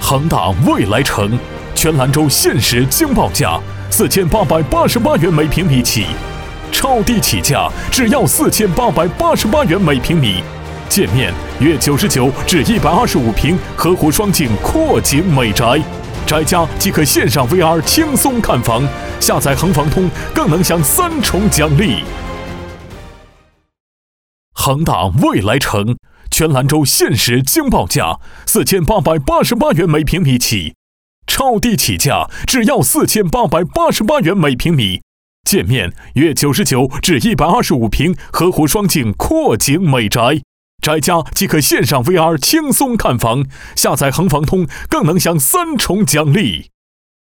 恒大未来城，全兰州限时惊报价4888元每平米起，超低起价只要4888元每平米。建面约99至125平河湖双景阔景美宅，宅家即可线上 VR 轻松看房，下载恒房通更能享3重奖励。恒大未来城，全兰州限时惊报价4888元每平米起，超低起价只要4888元每平米。建面约99至125平河湖双景阔景美宅，宅家即可线上 VR 轻松看房，下载恒房通更能享3重奖励。